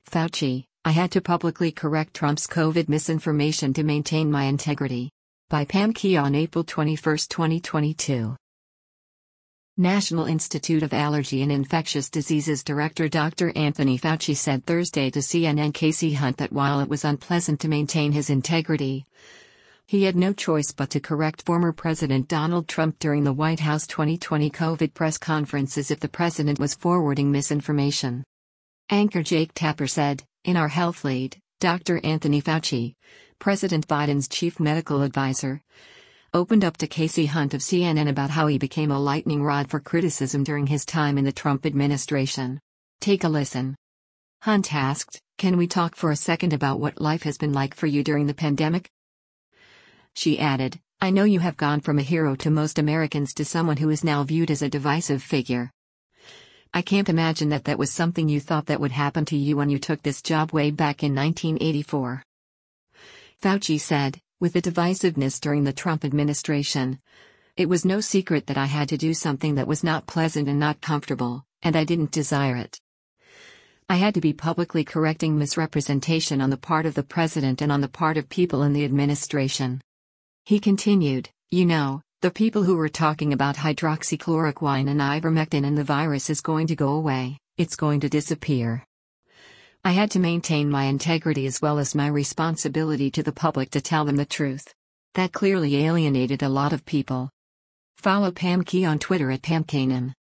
Fauci, I had to publicly correct Trump's COVID misinformation to maintain my integrity. By Pam Key on April 21, 2022. National Institute of Allergy and Infectious Diseases Director Dr. Anthony Fauci said Thursday to CNN Casey Hunt that while it was unpleasant to maintain his integrity, he had no choice but to correct former President Donald Trump during the White House 2020 COVID press conferences if the president was forwarding misinformation. Anchor Jake Tapper said, in our health lead, Dr. Anthony Fauci, President Biden's chief medical advisor, opened up to Casey Hunt of CNN about how he became a lightning rod for criticism during his time in the Trump administration. Take a listen. Hunt asked, "Can we talk for a second about what life has been like for you during the pandemic?" She added, "I know you have gone from a hero to most Americans to someone who is now viewed as a divisive figure. I can't imagine that was something you thought that would happen to you when you took this job way back in 1984. Fauci said, with the divisiveness during the Trump administration, it was no secret that I had to do something that was not pleasant and not comfortable, and I didn't desire it. I had to be publicly correcting misrepresentation on the part of the president and on the part of people in the administration." He continued, "You know, the people who were talking about hydroxychloroquine and ivermectin and the virus is going to go away, it's going to disappear. I had to maintain my integrity as well as my responsibility to the public to tell them the truth. That clearly alienated a lot of people." Follow Pam Key on Twitter at PamKanan.